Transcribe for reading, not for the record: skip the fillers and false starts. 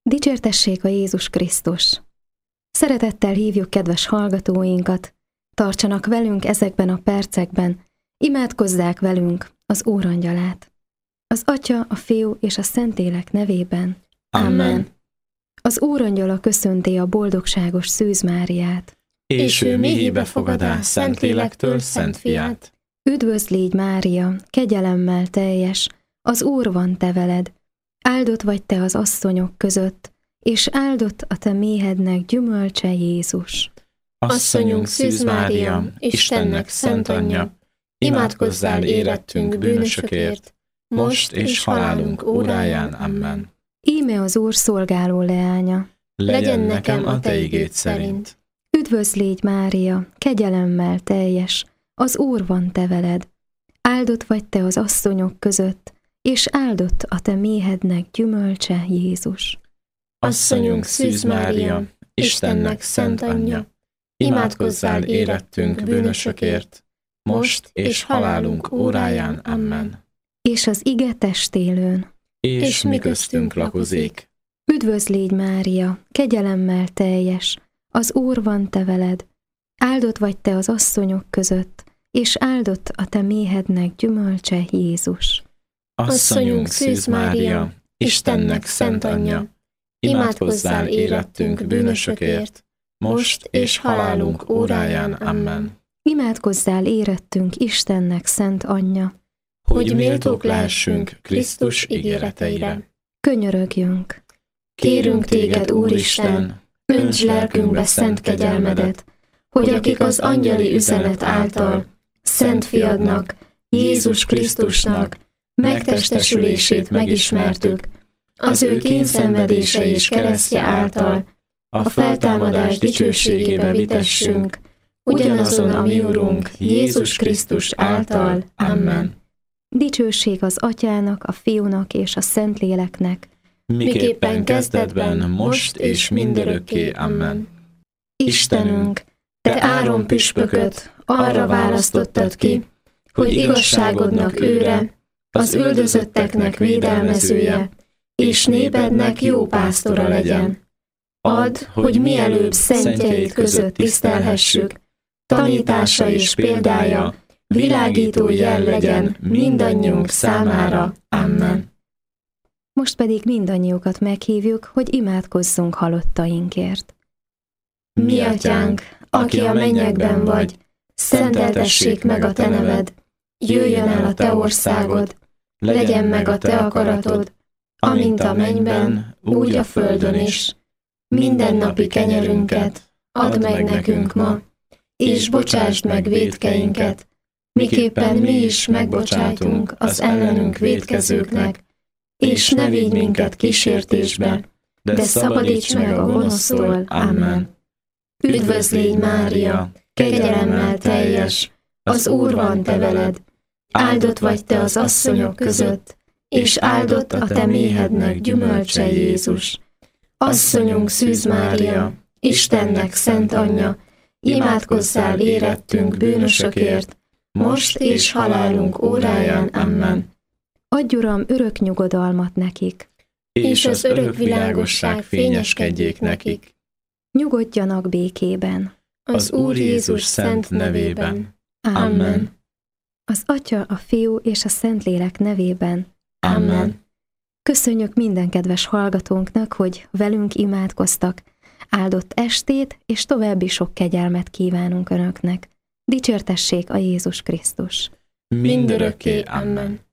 Dicsértessék a Jézus Krisztus! Szeretettel hívjuk kedves hallgatóinkat, tartsanak velünk ezekben a percekben, imádkozzák velünk az Úrangyalát. Az Atya, a Fiú és a Szentlélek nevében. Amen. Az Úrangyala köszönti a boldogságos Szűz Máriát. És ő méhébe fogadá Szentlélektől Szent Fiát. Üdvözl légy, Mária, kegyelemmel teljes, az Úr van te veled. Áldott vagy te az asszonyok között, és áldott a te méhednek gyümölcse Jézus. Asszonyunk Szűz Mária, Istennek szent anyja, imádkozzál érettünk bűnösökért, most és halálunk óráján. Amen. Íme az Úr szolgáló leánya. Legyen nekem a te igéd szerint. Üdvözl légy, Mária, kegyelemmel teljes, az Úr van te veled. Áldott vagy te az asszonyok között, és áldott a te méhednek gyümölcse Jézus. Asszonyunk Szűz Mária, Istennek szent anyja, imádkozzál érettünk bűnösökért, most és halálunk óráján. Amen. És az ige testélőn. És mi köztünk lakozik. Üdvözl légy, Mária, kegyelemmel teljes, az Úr van te veled. Áldott vagy te az asszonyok között, és áldott a te méhednek gyümölcse Jézus. Asszonyunk Szűz Mária, Istennek szent anyja, imádkozzál érettünk bűnösökért, most és halálunk óráján. Amen. Imádkozzál érettünk Istennek szent anyja, hogy méltók lehessünk Krisztus ígéreteire. Könyörögjünk. Kérünk téged, Úristen, önts lelkünkbe szent kegyelmedet, hogy akik az angyali üzenet által Szent Fiadnak, Jézus Krisztusnak megtestesülését megismertük, az ő kényszenvedése és keresztje által a feltámadás dicsőségébe vitessünk, ugyanazon a mi Urunk, Jézus Krisztus által. Amen. Dicsőség az Atyának, a Fiúnak és a Szentléleknek, miképpen kezdetben, most és mindörökké. Amen. Istenünk, te Áron püspököt arra választottad ki, hogy igazságodnak őre, az üldözötteknek védelmezője, és népednek jó pásztora legyen. Add, hogy mielőbb szentjeid között tisztelhessük, tanítása és példája világító jel legyen mindannyiunk számára. Amen. Most pedig mindannyiukat meghívjuk, hogy imádkozzunk halottainkért. Mi atyánk, aki a mennyekben vagy, szenteltessék meg a te neved, jöjjön el a te országod, legyen meg a te akaratod, amint a mennyben, úgy a földön is. Mindennapi kenyerünket add meg nekünk ma, és bocsásd meg vétkeinket, miképpen mi is megbocsátunk az ellenünk vétkezőknek, és ne vigy minket kísértésbe, de szabadíts meg a gonosztól. Amen. Üdvözl légy, Mária, kegyelemmel teljes, az Úr van te veled. Áldott vagy te az asszonyok között, és áldott a te méhednek gyümölcse Jézus. Asszonyunk Szűz Mária, Istennek szent anyja, imádkozzál érettünk bűnösökért, most és halálunk óráján. Amen. Adj, Uram, örök nyugodalmat nekik, és az örök világosság fényeskedjék nekik. Nyugodjanak békében. Az Úr Jézus szent nevében. Amen. Az Atya, a Fiú és a Szentlélek nevében. Amen. Köszönjük minden kedves hallgatónknak, hogy velünk imádkoztak. Áldott estét és további sok kegyelmet kívánunk Önöknek. Dicsértessék a Jézus Krisztus! Mindörökké. Amen.